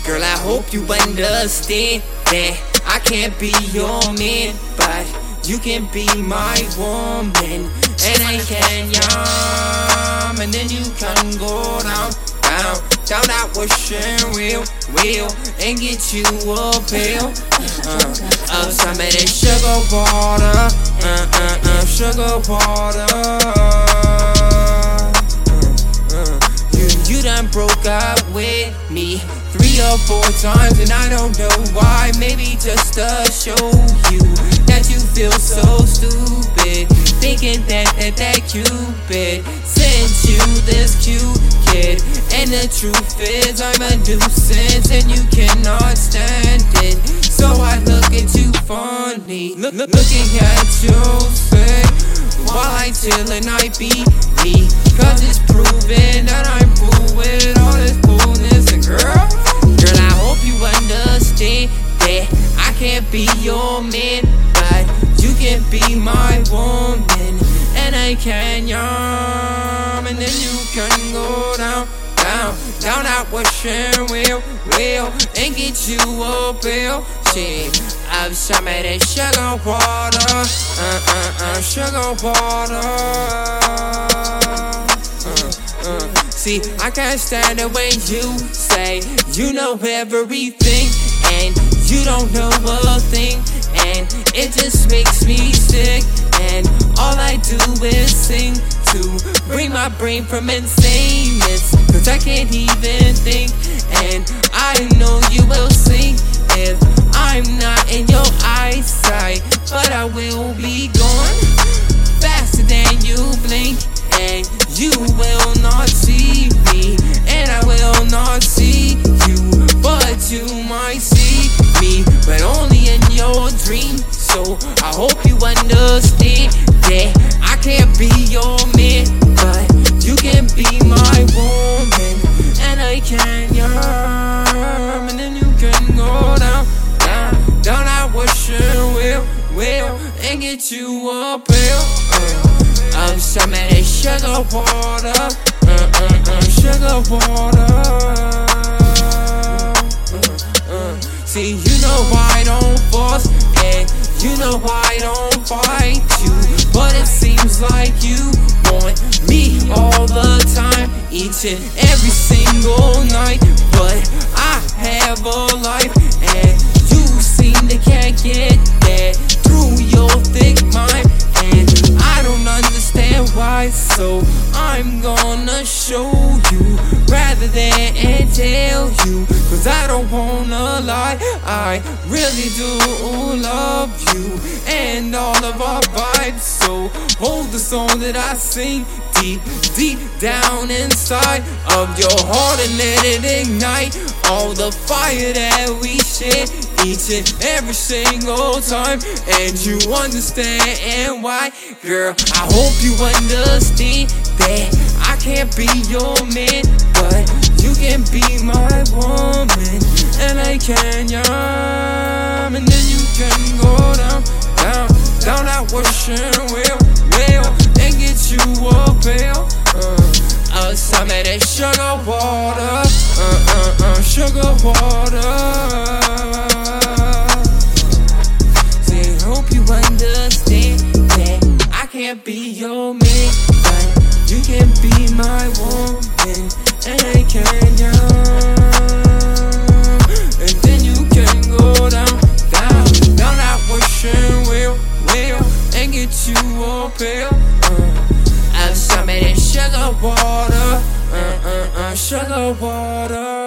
Girl, I hope you understand that I can't be your man, but you can be my woman. And I can yum, and then you can go down that washing wheel, and get you a pill of some of this sugar water, sugar water. You done broke up with me 3 or 4 times, and I don't know why. Maybe just to show you that you feel so stupid, thinking that Cupid sent you this cute kid. And the truth is I'm a nuisance and you cannot stand it. So I look at you funny, looking at you sick, while I chill and I be me, cause it's proven that I'm cool with all this coolness. And girl, I hope you understand that I can't be your man, but you can be my woman. And I can yum, and then you can go down that washing wheel, and get you a pill. Shit, of some of this sugar water, sugar water. See, I can't stand it when you say you know everything and you don't know a thing, and it just makes me sick. And all I do is sing to bring my brain from insaneness, cause I can't even think. And I know you will sing if I'm not in your eyesight, but I will be gone faster than you blink, and you will not see me, and I will not see you, but you might see me, but only in your dream. So I hope you understand that I can't be your man, but you can be my woman. And I can yum, and then you can go down that washing wheel, and get you a pill of some of this sugar water, sugar water. See, you know I don't force, and you know I don't fight you, but it seems like you want me all the time, each and every single night. But I have a life, and you seem to can't get that through your thick mind, and I don't understand why. So I'm gonna show you rather than tell you, cause I don't wanna lie. I really do love you and all of our vibes. So hold the song that I sing deep down inside of your heart, and let it ignite all the fire that we share each and every single time. And you understand why, girl. I hope you understand that I can't be your man, but you can be my woman. And I can yum, and then you can go down that washing wheel, and get you a pill of some of that sugar water, sugar water. See, I hope you understand that I can't be your man, but you can be my woman. And I can yum, and then you can go down that washing wheel, and get you a pill of some of that sugar water, sugar water.